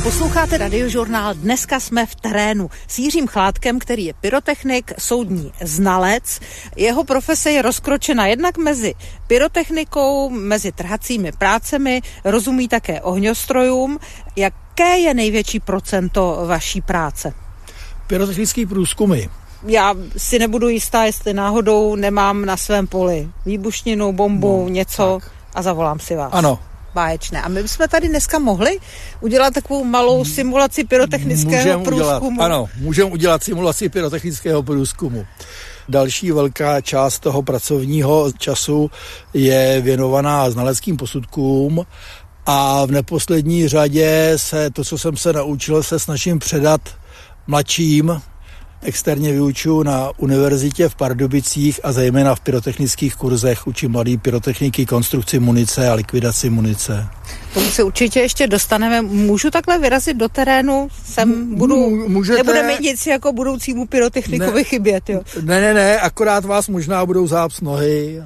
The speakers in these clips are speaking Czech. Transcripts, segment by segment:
Posloucháte Radiožurnál. Dneska jsme v terénu s Jiřím Chládkem, který je pyrotechnik, soudní znalec. Jeho profese je rozkročena jednak mezi pyrotechnikou, mezi trhacími prácemi, rozumí také ohňostrojům. Jaké je největší procento vaší práce? Pyrotechnický průzkumy. Já si nebudu jistá, jestli náhodou nemám na svém poli výbušninu, bombu, něco tak. A zavolám si vás. Ano. Báječné. A my bychom tady dneska mohli udělat takovou malou simulaci pyrotechnického průzkumu. Ano, můžeme udělat simulaci pyrotechnického průzkumu. Další velká část toho pracovního času je věnovaná znaleckým posudkům a v neposlední řadě se to, co jsem se naučil, se snažím předat mladším. Externě vyučuji na univerzitě v Pardubicích a zejména v pyrotechnických kurzech učím mladý pyrotechniky, konstrukci munice a likvidaci munice. Tomu se určitě ještě dostaneme. Můžu takhle vyrazit do terénu? Nebude mi nic jako budoucímu pyrotechnikovi chybět, jo? Ne, akorát vás možná budou zápt nohy.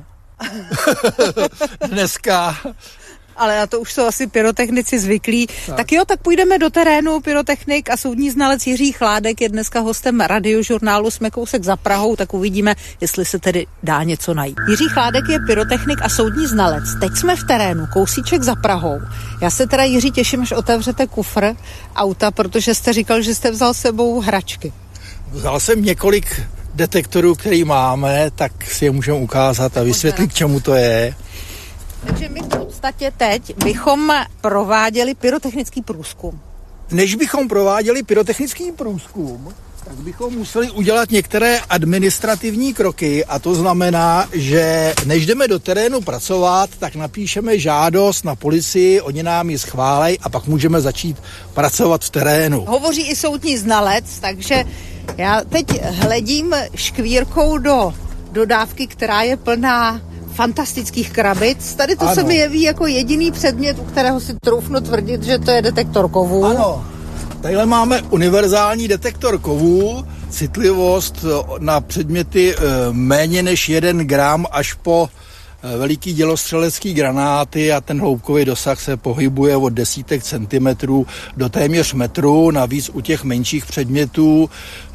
Dneska. Ale na to už jsou asi pyrotechnici zvyklí. Tak jo, tak půjdeme do terénu. Pyrotechnik a soudní znalec Jiří Chládek je dneska hostem Radiožurnálu. Jsme kousek za Prahou, tak uvidíme, jestli se tedy dá něco najít. Jiří Chládek je pyrotechnik a soudní znalec. Teď jsme v terénu, kousíček za Prahou. Já se teda, Jiří, těším, až otevřete kufr auta, protože jste říkal, že jste vzal s sebou hračky. Vzal jsem několik detektorů, který máme, tak si je můžeme ukázat a vysvětlit, k čemu to je. Takže my v podstatě teď bychom prováděli pyrotechnický průzkum. Než bychom prováděli pyrotechnický průzkum, tak bychom museli udělat některé administrativní kroky a to znamená, že než jdeme do terénu pracovat, tak napíšeme žádost na policii, oni nám ji schválej a pak můžeme začít pracovat v terénu. Hovoří i soudní znalec, takže já teď hledím škvírkou do dodávky, která je plná fantastických krabic. Tady to se mi jeví jako jediný předmět, u kterého si troufnu tvrdit, že to je detektor kovů. Ano, tadyhle máme univerzální detektor kovů, citlivost na předměty méně než 1 gram až po veliký dělostřelecký granáty a ten hloubkový dosah se pohybuje od desítek centimetrů do téměř metru. Navíc u těch menších předmětů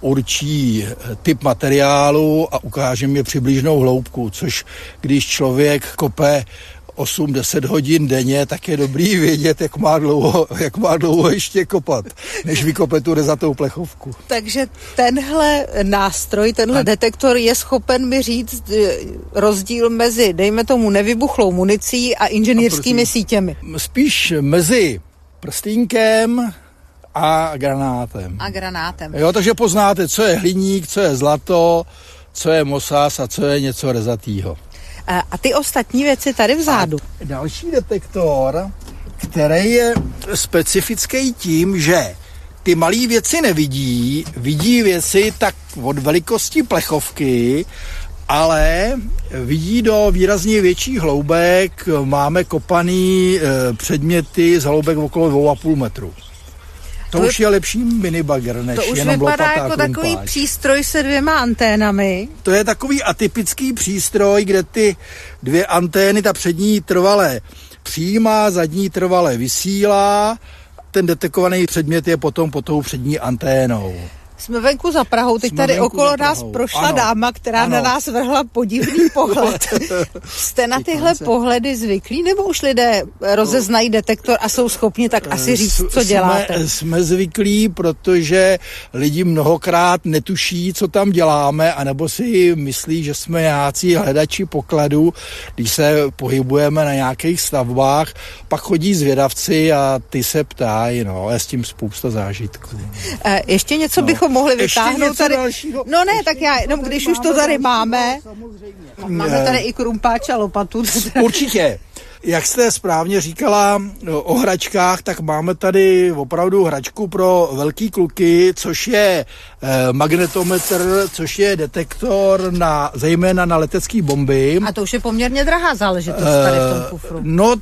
určí typ materiálu a ukáže mi přibližnou hloubku, což když člověk kope 8-10 hodin denně, tak je dobrý vědět, jak má dlouho ještě kopat, než vykope tu rezatou plechovku. Takže tenhle nástroj, detektor je schopen mi říct rozdíl mezi, dejme tomu, nevybuchlou municí a inženýrskými sítěmi. Spíš mezi prstínkem a granátem. Jo, takže poznáte, co je hliník, co je zlato, co je mosas a co je něco rezatýho. A ty ostatní věci tady vzadu. A další detektor, který je specifický tím, že ty malé věci nevidí, vidí věci tak od velikosti plechovky, ale vidí do výrazně větších hloubek. Máme kopaný předměty z hloubek okolo 2,5 metru. To už je lepší minibagger, než jenom lopata. To už vypadá jako takový přístroj se 2 anténami. To je takový atypický přístroj, kde ty 2 antény, ta přední trvale přijímá, zadní trvale vysílá. Ten detekovaný předmět je potom pod tou přední anténou. Jsme venku za Prahou, teď tady okolo nás prošla dáma, která na nás vrhla podivný pohled. Jste na tyhle pohledy zvyklí, nebo už lidé rozeznají detektor a jsou schopni tak asi říct, co děláte? Jsme zvyklí, protože lidi mnohokrát netuší, co tam děláme, anebo si myslí, že jsme nějací hledači pokladů, když se pohybujeme na nějakých stavbách, pak chodí zvědavci a ty se ptají, je s tím spousta zážitků. Ještě něco bychom mohli vytáhnout tady. Dalšího? No ne, tak já jenom když už to tady máme. Máme tady i krumpáč a lopatu. Určitě. Jak jste správně říkala o hračkách, tak máme tady opravdu hračku pro velký kluky, což je magnetometr, což je detektor zejména na letecké bomby. A to už je poměrně drahá záležitost tady v tom kufru. No,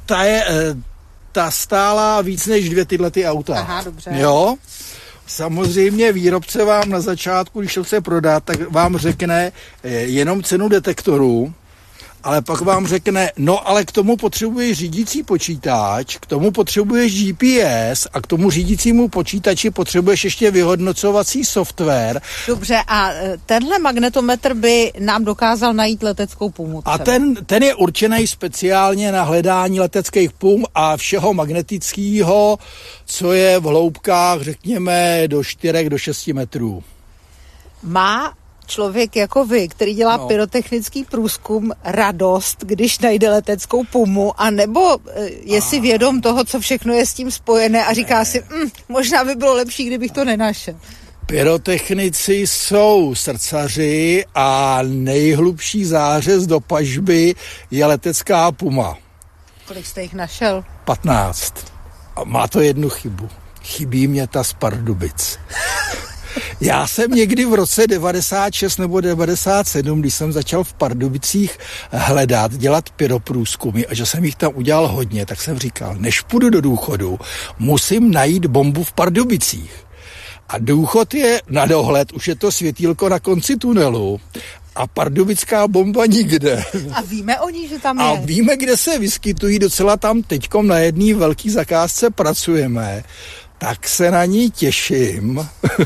ta stála víc než 2 tyhle auta. Aha, dobře. Jo? Samozřejmě výrobce vám na začátku, když to chce prodat, tak vám řekne jenom cenu detektoru ale pak vám řekne, no ale k tomu potřebuješ řídící počítač, k tomu potřebuješ GPS a k tomu řídícímu počítači potřebuješ ještě vyhodnocovací software. Dobře, a tenhle magnetometr by nám dokázal najít leteckou pumu. A ten je určený speciálně na hledání leteckých pum a všeho magnetického, co je v hloubkách, řekněme, do 4 do 6 metrů. Má člověk jako vy, který dělá pyrotechnický průzkum, radost, když najde leteckou pumu, anebo je si vědom toho, co všechno je s tím spojené a říká si, možná by bylo lepší, kdybych to nenašel? Pyrotechnici jsou srdcaři a nejhlubší zářez do pažby je letecká puma. Kolik jste jich našel? 15. A má to jednu chybu. Chybí mě ta z Pardubic. Já jsem někdy v roce 96 nebo 97, když jsem začal v Pardubicích hledat, dělat pyroprůzkumy a že jsem jich tam udělal hodně, tak jsem říkal, než půjdu do důchodu, musím najít bombu v Pardubicích. A důchod je na dohled, už je to světýlko na konci tunelu a pardubická bomba nikde. A víme o ní, že tam je? A víme, kde se vyskytují, docela tam teďkom na jedné velké zakázce pracujeme. Tak se na ní těším.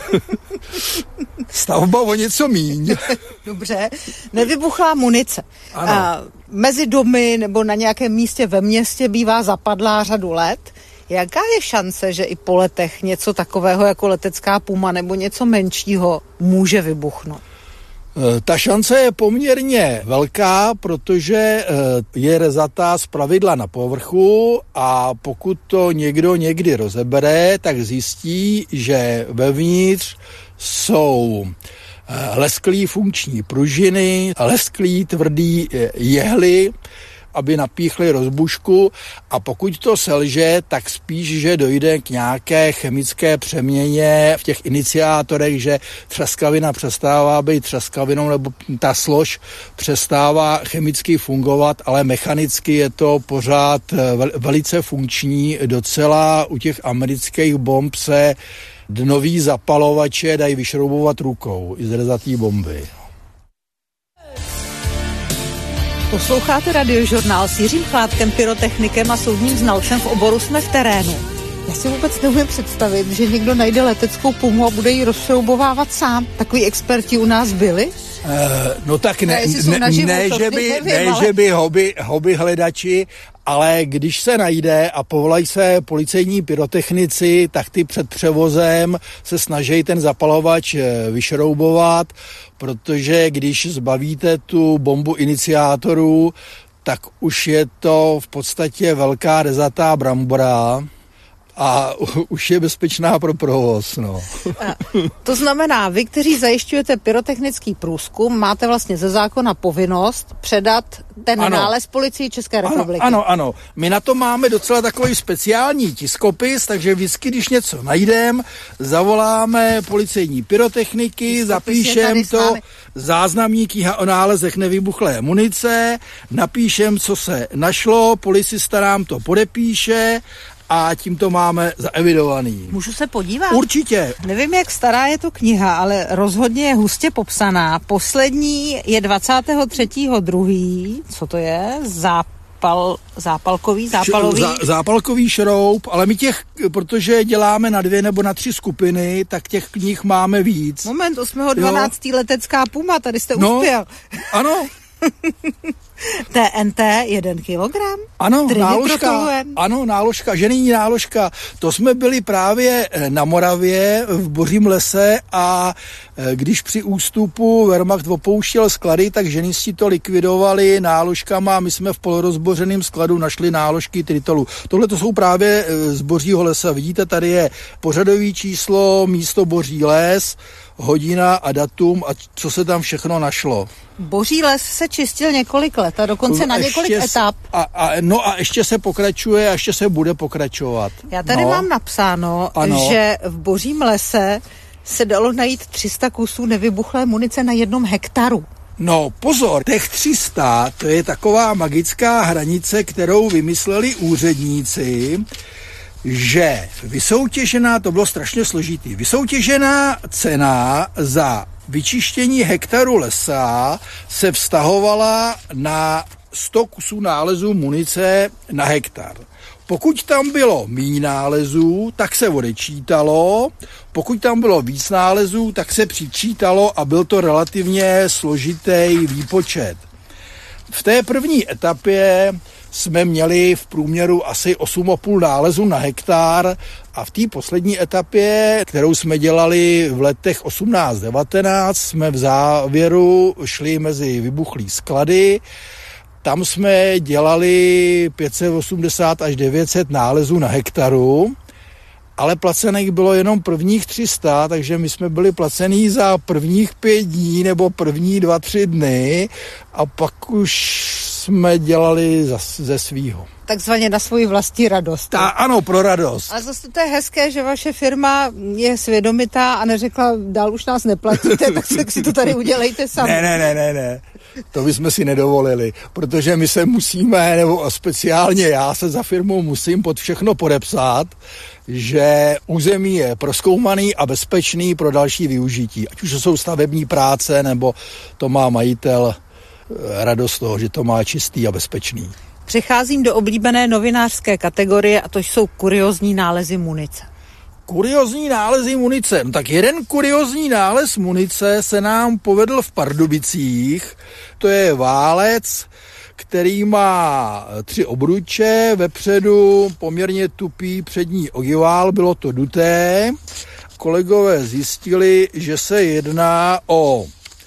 Stavba o něco míň. Dobře, nevybuchlá munice. Mezi domy nebo na nějakém místě ve městě bývá zapadlá řadu let. Jaká je šance, že i po letech něco takového jako letecká puma nebo něco menšího může vybuchnout? Ta šance je poměrně velká, protože je rezatá zpravidla na povrchu a pokud to někdo někdy rozebere, tak zjistí, že vevnitř jsou lesklý funkční pružiny, lesklý tvrdý jehly, aby napíchli rozbušku a pokud to selže, tak spíš, že dojde k nějaké chemické přeměně v těch iniciátorech, že třaskavina přestává být třaskavinou nebo ta slož přestává chemicky fungovat, ale mechanicky je to pořád velice funkční. Docela u těch amerických bomb se dnový zapalovače dají vyšroubovat rukou i z rezatý bomby. Posloucháte Radiožurnál s Jiřím Chládkem, pyrotechnikem a soudním znalcem v oboru Jsme v terénu. Já si vůbec neumím představit, že někdo najde leteckou pumu a bude ji rozšroubovávat sám. Takový experti u nás byli? No tak ne, že by hobby hledači, ale když se najde a povolají se policejní pyrotechnici, tak ty před převozem se snaží ten zapalovač vyšroubovat, protože když zbavíte tu bombu iniciátorů, tak už je to v podstatě velká rezatá brambora a už je bezpečná pro provoz. No. To znamená, vy, kteří zajišťujete pyrotechnický průzkum, máte vlastně ze zákona povinnost předat ten nález Policii České republiky. Ano. My na to máme docela takový speciální tiskopis, takže vždycky, když něco najdeme, zavoláme policejní pyrotechniky, zapíšem to, záznamníky o nálezech nevybuchlé munice, napíšem, co se našlo, policista nám to podepíše a tím to máme zaevidovaný. Můžu se podívat? Určitě. Nevím, jak stará je to kniha, ale rozhodně je hustě popsaná. Poslední je 23.2. Co to je? Zápalový? Zápalkový šroub, ale my protože děláme na 2 nebo na 3 skupiny, tak těch knih máme víc. Moment, 8.12. letecká puma, tady jste uspěl. Ano. TNT 1 kilogram? Ano, náložka, ženijní náložka. To jsme byli právě na Moravě v Bořím lese a když při ústupu Wehrmacht opouštěl sklady, tak ženisti to likvidovali náložkama a my jsme v polorozbořeném skladu našli náložky tritolu. Tohle to jsou právě z Bořího lesa. Vidíte, tady je pořadový číslo, místo Boří les, hodina a datum a co se tam všechno našlo. Boří les se čistil několik let a dokonce na několik etap. A ještě se pokračuje a ještě se bude pokračovat. Já tady mám napsáno, že v Bořím lese se dalo najít 300 kusů nevybuchlé munice na 1 hektaru. No pozor, těch 300, to je taková magická hranice, kterou vymysleli úředníci, že vysoutěžená, to bylo strašně složitý, vysoutěžená cena za vyčištění hektaru lesa se vztahovala na 100 kusů nálezů munice na hektar. Pokud tam bylo méně nálezů, tak se odečítalo, pokud tam bylo víc nálezů, tak se přičítalo a byl to relativně složitý výpočet. V té první etapě jsme měli v průměru asi 8,5 nálezů na hektar a v té poslední etapě, kterou jsme dělali v letech 18-19, jsme v závěru šli mezi vybuchlý sklady. Tam jsme dělali 580 až 900 nálezů na hektaru, ale placených bylo jenom prvních 300, takže my jsme byli placený za prvních 5 dní nebo první 2-3 dny a pak už jsme dělali ze svýho. Takzvaně na svoji vlastní radost. Ano, pro radost. Ale zase to je hezké, že vaše firma je svědomitá a neřekla, dál už nás neplatíte, tak si to tady udělejte sami. Ne. To bychom si nedovolili, protože my se musíme, nebo speciálně já se za firmou musím pod všechno podepsat, že území je prozkoumaný a bezpečný pro další využití. Ať už to jsou stavební práce, nebo to má majitel radost toho, že to má čistý a bezpečný. Přecházím do oblíbené novinářské kategorie a to jsou kuriózní nálezy munice. Kuriózní nálezy munice. Tak jeden kuriózní nález munice se nám povedl v Pardubicích. To je válec, který má 3 obruče, vepředu poměrně tupý přední ogivál, bylo to duté. Kolegové zjistili, že se jedná o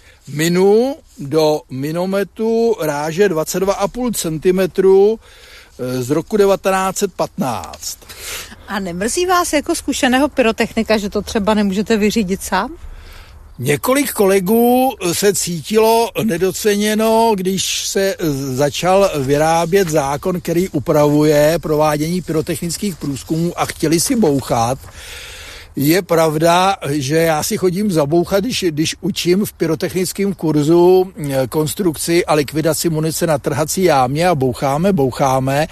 minu do minometu ráže 22,5 cm z roku 1915. A nemrzí vás jako zkušeného pyrotechnika, že to třeba nemůžete vyřídit sám? Několik kolegů se cítilo nedoceněno, když se začal vyrábět zákon, který upravuje provádění pyrotechnických průzkumů a chtěli si bouchat. Je pravda, že já si chodím zabouchat, když učím v pyrotechnickém kurzu konstrukci a likvidaci munice na trhací jámě a boucháme,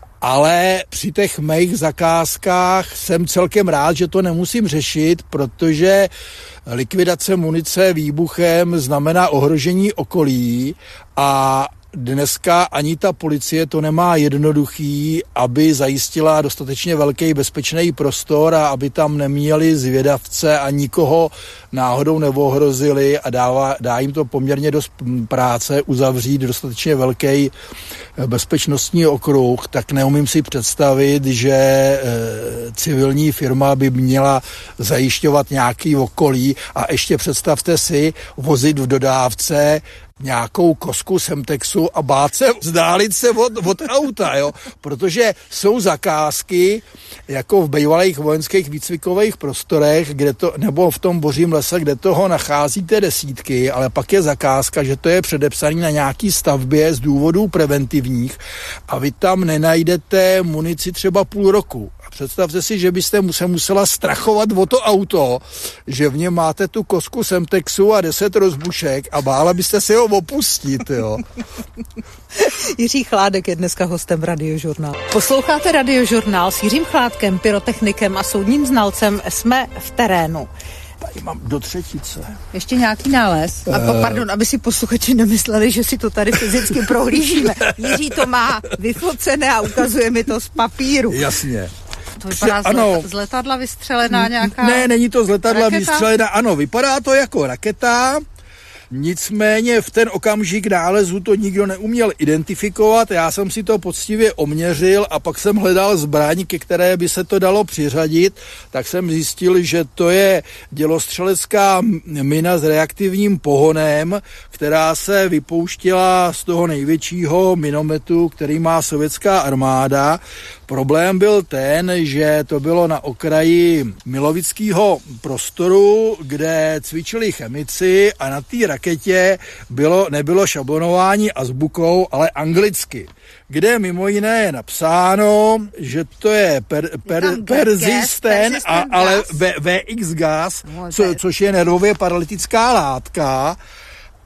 ale při těch mých zakázkách jsem celkem rád, že to nemusím řešit, protože likvidace munice výbuchem znamená ohrožení okolí a dneska ani ta policie to nemá jednoduchý, aby zajistila dostatečně velký bezpečný prostor a aby tam neměli zvědavce a nikoho náhodou neohrozili a dá jim to poměrně dost práce uzavřít dostatečně velký bezpečnostní okruh, tak neumím si představit, že civilní firma by měla zajišťovat nějaký okolí a ještě představte si vozit v dodávce nějakou kosku Semtexu a bát se vzdálit se od auta, jo? Protože jsou zakázky, jako v bývalých vojenských výcvikových prostorech, nebo v tom božím lese, kde toho nacházíte desítky, ale pak je zakázka, že to je předepsaný na nějaký stavbě z důvodů preventivních a vy tam nenajdete munici třeba půl roku. A představte si, že byste se musela strachovat o to auto, že v něm máte tu kosku Semtexu a 10 rozbušek a bála byste si ho opustit, jo. Jiří Chládek je dneska hostem Radiožurnálu. Posloucháte Radiožurnál s Jiřím Chládkem, pyrotechnikem a soudním znalcem. Jsme v terénu. Tady mám do třetice. Ještě nějaký nález? Pardon, aby si posluchači nemysleli, že si to tady fyzicky prohlížíme. Jiří to má vyfocené a ukazuje mi to z papíru. Jasně. To vypadá z letadla vystřelená nějaká... Ne, není to z letadla raketa? Vystřelená, ano, vypadá to jako raketa, nicméně v ten okamžik nálezu to nikdo neuměl identifikovat, já jsem si to poctivě oměřil a pak jsem hledal zbraň, ke které by se to dalo přiřadit, tak jsem zjistil, že to je dělostřelecká mina s reaktivním pohonem, která se vypouštěla z toho největšího minometu, který má sovětská armáda. Problém byl ten, že to bylo na okraji milovického prostoru, kde cvičili chemici a na té raketě nebylo šablonování azbukou, ale anglicky, kde mimo jiné je napsáno, že to je persistent, ale VX gas, což je nervově paralytická látka.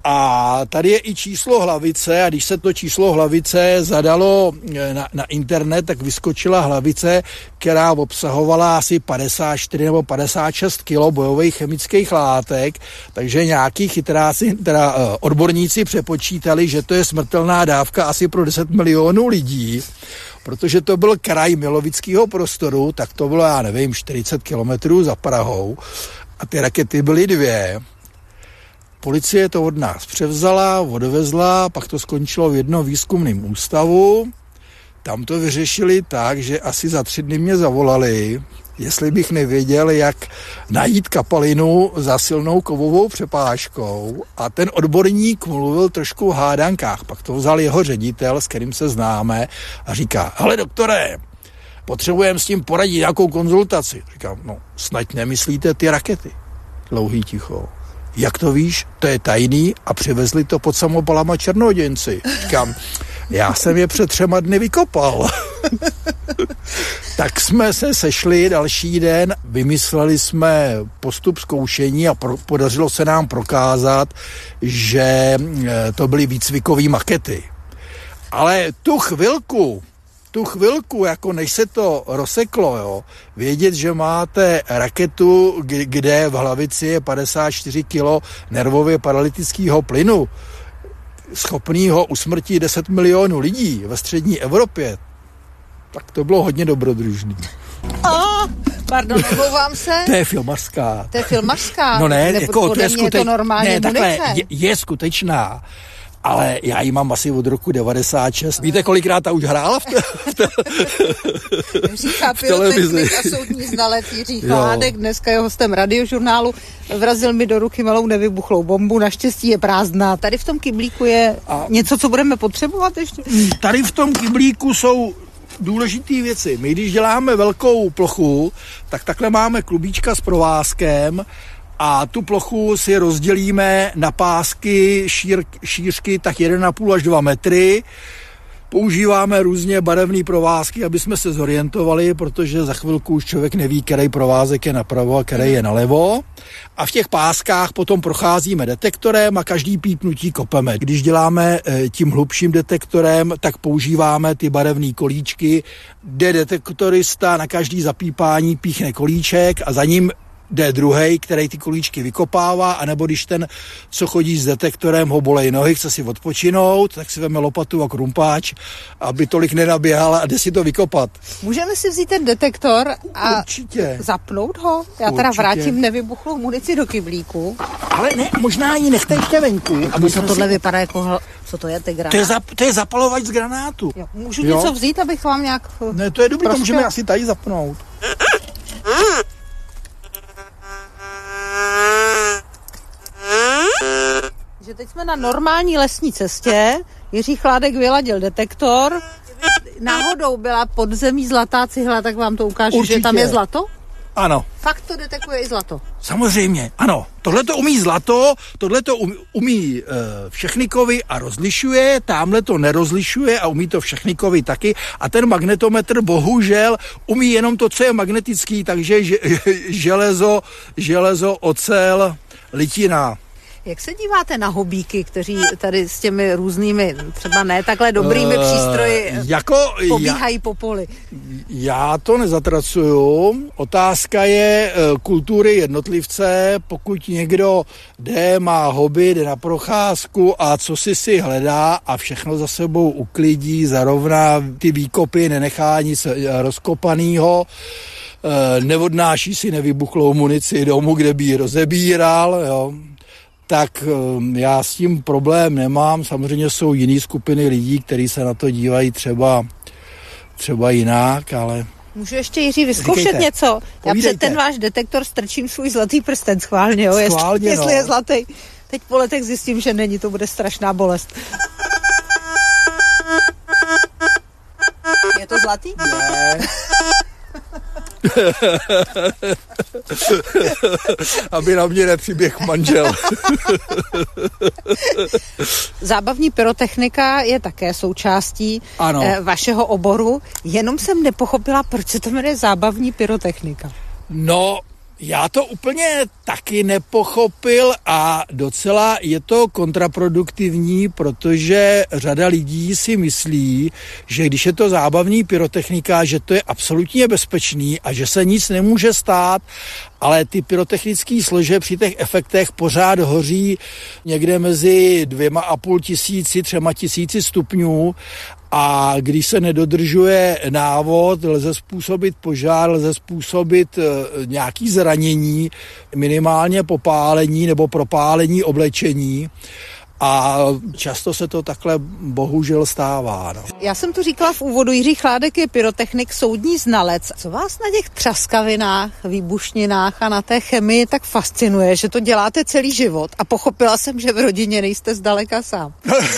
A tady je i číslo hlavice a když se to číslo hlavice zadalo na internet, tak vyskočila hlavice, která obsahovala asi 54 nebo 56 kilo bojových chemických látek, takže nějaký chytráci, odborníci přepočítali, že to je smrtelná dávka asi pro 10 milionů lidí, protože to byl kraj milovického prostoru, tak to bylo, já nevím, 40 kilometrů za Prahou a ty rakety byly 2. Policie to od nás převzala, odvezla, pak to skončilo v jednom výzkumném ústavu. Tam to vyřešili tak, že asi za 3 dny mě zavolali, jestli bych nevěděl, jak najít kapalinu za silnou kovovou přepážkou. A ten odborník mluvil trošku v hádankách. Pak to vzal jeho ředitel, s kterým se známe, a říká: hele doktore, potřebujeme s tím poradit nějakou konzultaci. Říkám: no, snad nemyslíte ty rakety. Dlouhý ticho. Jak to víš? To je tajný a přivezli to pod samopalama černodějci. Říkám: já jsem je před 3 dny vykopal. Tak jsme se sešli další den, vymysleli jsme postup zkoušení a podařilo se nám prokázat, že to byly výcvikové makety. Ale tu chvilku, jako než se to rozseklo, jo, vědět, že máte raketu, kde v hlavici je 54 kilo nervově paralytického plynu, schopnýho usmrtit 10 milionů lidí ve střední Evropě, tak to bylo hodně dobrodružný. Pardon, omlouvám se. To je filmařská. To je filmařská? No ne, jako to je normálně takhle, je skutečná. Ale já ji mám asi od roku 96. Víte, kolikrát ta už hrála v Říká pyrotechnik a soudní znalec Jiří Chládek, dneska je hostem Radiožurnálu. Vrazil mi do ruky malou nevybuchlou bombu, naštěstí je prázdná. Tady v tom kyblíku je něco, co budeme potřebovat ještě? Tady v tom kyblíku jsou důležité věci. My když děláme velkou plochu, tak takhle máme klubíčka s provázkem, a tu plochu si rozdělíme na pásky šířky tak 1,5 až 2 metry. Používáme různě barevné provázky, aby jsme se zorientovali, protože za chvilku už člověk neví, který provázek je napravo a který je nalevo. A v těch páskách potom procházíme detektorem a každý pípnutí kopeme. Když děláme tím hlubším detektorem, tak používáme ty barevné kolíčky, kde detektorista na každý zapípání píchne kolíček a za ním jde druhej, který ty kolíčky vykopává, anebo když ten, co chodí s detektorem, ho bolej nohy, chce si odpočinout, tak si veme lopatu a krumpáč, aby tolik nenaběhal a jde si to vykopat. Můžeme si vzít ten detektor a určitě zapnout ho? Já teda vrátím nevybuchlou munici do kyblíku. Ale ne, možná ji nechte ještě venku. Aby to tohle vypadá jako... Co to je, ty granát? To je zapalovač z granátu. Jo. Můžu něco vzít, abych vám nějak... Ne, to je dobrý, to můžeme asi tady zapnout. Že teď jsme na normální lesní cestě, Jiří Chládek vyladil detektor, náhodou byla pod zemí zlatá cihla, tak vám to ukážu, určitě. Že tam je zlato? Ano. Fakt to detekuje i zlato? Samozřejmě, ano. Tohle to umí zlato, tohle to umí všechny kovy a rozlišuje, tamhle to nerozlišuje a umí to všechny kovy taky. A ten magnetometr bohužel umí jenom to, co je magnetický, takže železo, ocel, litina. Jak se díváte na hobíky, kteří tady s těmi různými, třeba ne takhle dobrými přístroji pobíhají po poli? Já to nezatracuju. Otázka je kultury jednotlivce. Pokud někdo jde, má hobby, jde na procházku a co si hledá a všechno za sebou uklidí, zarovná ty výkopy, nenechá nic rozkopanýho, neodnáší si nevybuchlou munici domů, kde by ji rozebíral, jo. Tak já s tím problém nemám. Samozřejmě jsou jiné skupiny lidí, kteří se na to dívají třeba jinak, ale... Můžu ještě, Jiří, vyzkoušet něco? Já před ten váš detektor strčím svůj zlatý prsten schválně, jo? Jestli je zlatý. Teď po letech zjistím, že není, to bude strašná bolest. Je to zlatý? Ne. Aby na mě nepřiběh manžel. Zábavní pyrotechnika je také součástí vašeho oboru, jenom jsem nepochopila, proč se to jmenuje zábavní pyrotechnika. No, Já to úplně taky nepochopil a docela je to kontraproduktivní, protože řada lidí si myslí, že když je to zábavný pyrotechnika, že to je absolutně bezpečný a že se nic nemůže stát, ale ty pyrotechnické slože při těch efektech pořád hoří někde mezi 2,5 tisíci, 3 tisíci stupňů. A když se nedodržuje návod, lze způsobit požár, lze způsobit nějaké zranění, minimálně popálení nebo propálení oblečení. A často se to takhle bohužel stává. No. Já jsem tu říkala v úvodu, Jiří Chládek je pyrotechnik, soudní znalec. Co vás na těch třaskavinách, výbušninách a na té chemii tak fascinuje, že to děláte celý život? A pochopila jsem, že v rodině nejste zdaleka sám.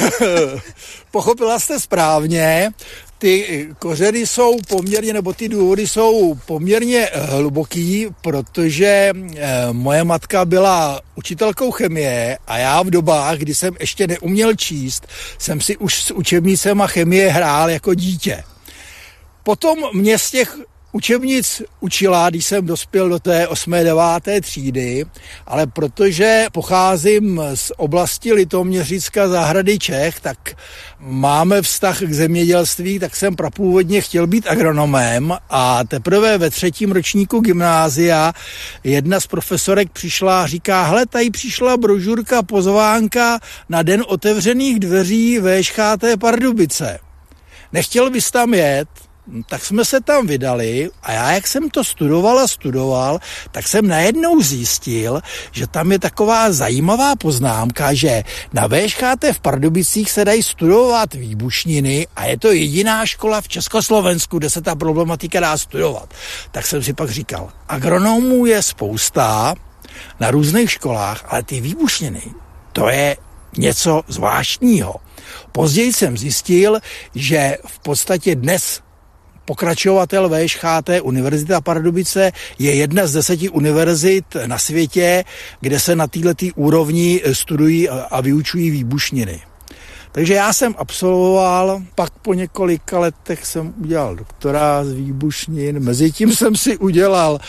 Pochopila jste správně. Ty kořeny jsou poměrně, nebo ty důvody jsou poměrně hluboký, protože moje matka byla učitelkou chemie a já v dobách, kdy jsem ještě neuměl číst, jsem si už s učebnicema chemie hrál jako dítě. Potom mě z těch učebnic učila, když jsem dospěl do té 8. 9. třídy, ale protože pocházím z oblasti Litoměřicka, zahrady Čech, tak máme vztah k zemědělství, tak jsem prapůvodně chtěl být agronomem a teprve ve 3. ročníku gymnázia jedna z profesorek přišla a říká, hele, tady přišla brožurka, pozvánka na den otevřených dveří VŠCHT Pardubice. Nechtěl bys tam jet? Tak jsme se tam vydali a já, jak jsem to studoval, tak jsem najednou zjistil, že tam je taková zajímavá poznámka, že na VŠCHT v Pardubicích se dají studovat výbušniny a je to jediná škola v Československu, kde se ta problematika dá studovat. Tak jsem si pak říkal, agronomů je spousta na různých školách, ale ty výbušniny, to je něco zvláštního. Později jsem zjistil, že v podstatě dnes pokračovatel VŠCHT Univerzita Pardubice je jedna z 10 univerzit na světě, kde se na této úrovni studují a vyučují výbušniny. Takže já jsem absolvoval, pak po několika letech jsem udělal doktorát z výbušnin, mezitím jsem si udělal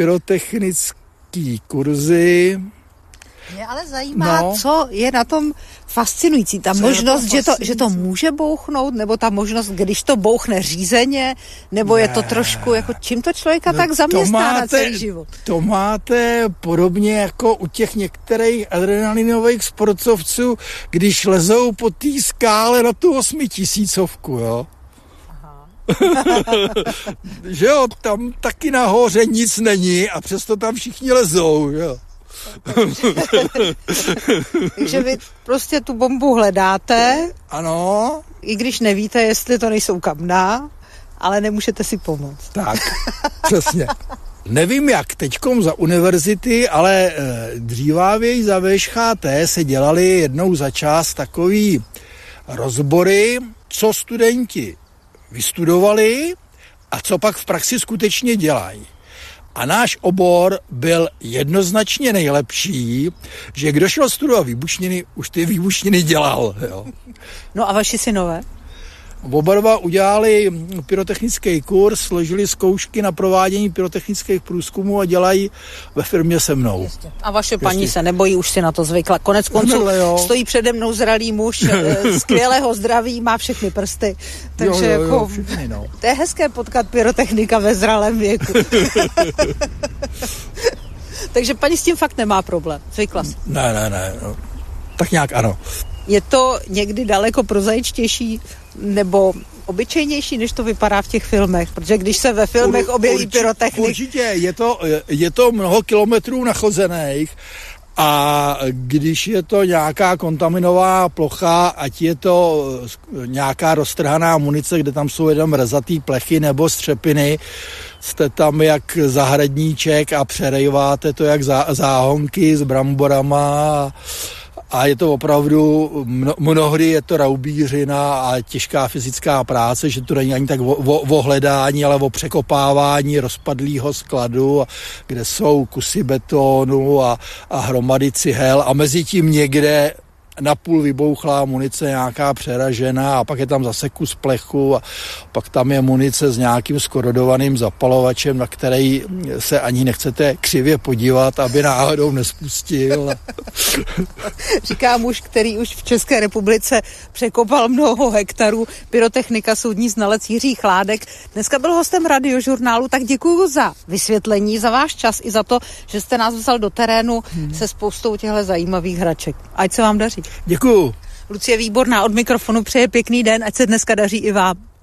pyrotechnický kurzy. Mě ale zajímá, co je na tom fascinující. Ta možnost, že to může bouchnout, nebo ta možnost, když to bouchne řízeně, nebo je to trošku, jako čím to člověka tak zaměstná na celý život? To máte podobně jako u těch některých adrenalinových sportovců, když lezou po té skále na tu 8000, jo. Že jo, tam taky nahoře nic není a přesto tam všichni lezou, jo. Takže vy prostě tu bombu hledáte. Ano. I když nevíte, jestli to nejsou kamna, ale nemůžete si pomoct. Tak, přesně. Nevím jak teďkom za univerzity, ale dřívávěji za VŠCHT se dělali jednou za čas takový rozbory, co studenti vystudovali a co pak v praxi skutečně dělají. A náš obor byl jednoznačně nejlepší, že kdo šel studovat výbušniny, už ty výbušniny dělal. Jo. No a vaši synové? Oba dva udělali pyrotechnický kurz, složili zkoušky na provádění pyrotechnických průzkumů a dělají ve firmě se mnou. Jistě. A vaše paní se nebojí, už si na to zvykla. Konec konců stojí přede mnou zralý muž, skvělého zdraví, má všechny prsty. Takže všechny, no. To je hezké potkat pyrotechnika ve zralém věku. Takže paní s tím fakt nemá problém. Zvykla se. Ne. No. Tak nějak ano. Je to někdy daleko prozaičtější nebo obyčejnější, než to vypadá v těch filmech? Protože když se ve filmech objeví pyrotechnik... Určitě, je to mnoho kilometrů nachozených a když je to nějaká kontaminovaná plocha, ať je to nějaká roztrhaná munice, kde tam jsou jenom rezatý plechy nebo střepiny, jste tam jak zahradníček a přerejváte to jak záhonky s bramborama a je to opravdu, mnohdy je to raubířina a těžká fyzická práce, že to není ani tak o hledání, ale o překopávání rozpadlého skladu, kde jsou kusy betonu a hromady cihel a mezi tím někde napůl vybouchlá munice, nějaká přeražená a pak je tam zase kus plechu a pak tam je munice s nějakým skorodovaným zapalovačem, na který se ani nechcete křivě podívat, aby náhodou nespustil. Říká muž, který už v České republice překopal mnoho hektarů, pyrotechnika, soudní znalec Jiří Chládek. Dneska byl hostem Radiožurnálu, tak děkuju za vysvětlení, za váš čas i za to, že jste nás vzal do terénu se spoustou těchto zajímavých hraček. Ať se vám daří. Děkuju. Lucie Výborná od mikrofonu přeje pěkný den, ať se dneska daří i vám.